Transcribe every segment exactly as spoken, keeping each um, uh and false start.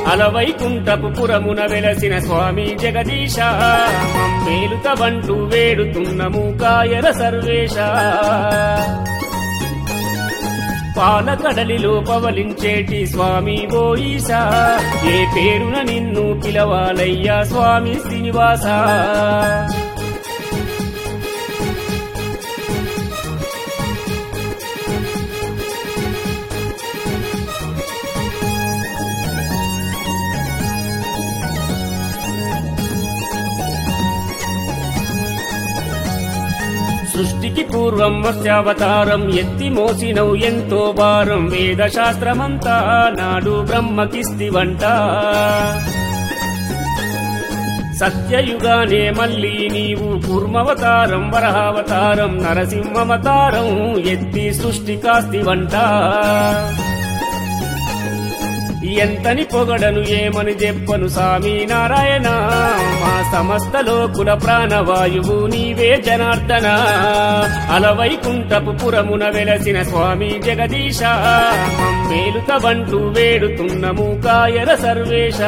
అలవైకుంఠపు పురమున వెలసిన స్వామి జగదీశ మమ్మేలుతవంటూ వేడుతున్నము కాయర సర్వేశ పాలకడలిలో పవలించేటి స్వామి ఓ ఈశా ఏ పేరున నిన్ను పిలవాలయ్యా స్వామి శ్రీనివాస సృష్టికి పూర్వం మత్స్యావతారం ఎత్తి మోసినవు ఎంతో భారం వేద శాస్త్రమంతా నాడు బ్రహ్మకిస్తివంట సత్యయుగానే మళ్ళీ నీవు కూర్మవతారం వరహావతారం నరసింహవతారం ఎత్తి సృష్టి కాస్తివంట ఎంతని పొగడను ఏమని చెప్పను స్వామి నారాయణ మా సమస్త లోకుల ప్రాణవాయువు నీవే జనార్దన అలవైకుంఠపు పురమున వెలసిన స్వామి జగదీశ మమ్మేలుతవంటూ వేడుతున్నము కాయర సర్వేశ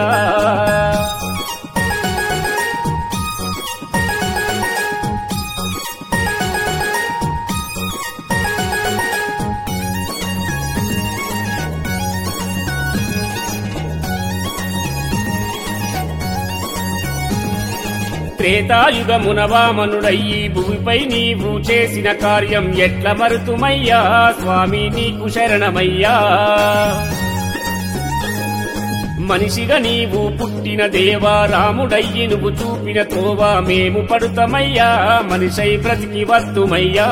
త్రేతాయుగమున వామనుడయ్యి భూమిపై నీవు చేసిన కార్యం ఎట్ల మరుతుమయ్యా స్వామి నీకు శరణమయ్యా మనిషిగా నీవు పుట్టిన దేవా రాముడయ్యి నువ్వు చూపిన తోవా మేము పడుతమయ్యా మనిషై బ్రతికి వద్దుమయ్యా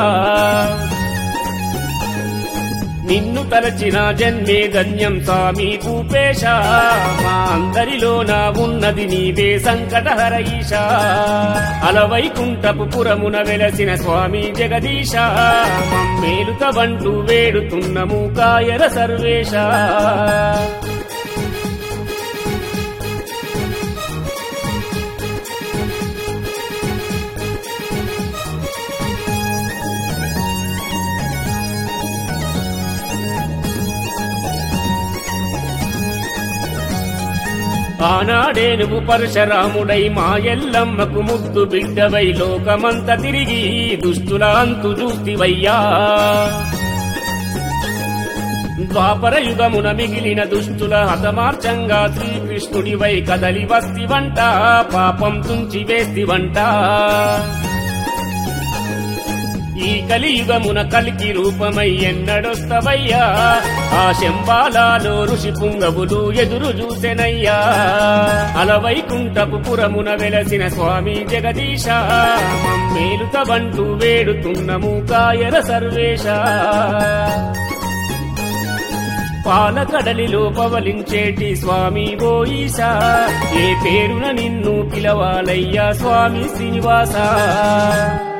నిన్ను తలచిన జన్మే ధన్యం స్వామి భూపేశ మా అందరిలోన ఉన్నది నీవే సంకటహర ఈశా అలవైకుంఠపు పురమున వెలసిన స్వామి జగదీశ మమ్మేలుతవంటూ వేడుతున్నము కాయర సర్వేశ ఆనాడే నువ్వు పరశురాముడై మా ఎల్లమ్మకు ముద్దు బిడ్డవై లోకమంత తిరిగి దుష్టుల అంతు చూస్తివయ్యా ద్వాపర యుగమున మిగిలిన దుష్టుల హతమార్చంగా శ్రీకృష్ణుడివై కదలి వస్తివంట పాపం తుంచి వేస్తివంట ఈ కలియుగమున కలికి రూపమై ఎన్నడొస్తవయ్యా ఆ శంబాలాలో ఋషి పుంగవులు ఎదురు చూసెనయ్యా అలవైకుంఠపు పురమున వెలసిన స్వామి జగదీశ మమ్మేలుతవంటూ వేడుతున్నము కాయర సర్వేశ పాలకడలిలో పవలించేటి స్వామి ఓ ఈశా ఏ పేరున నిన్ను పిలవాలయ్యా స్వామి శ్రీనివాస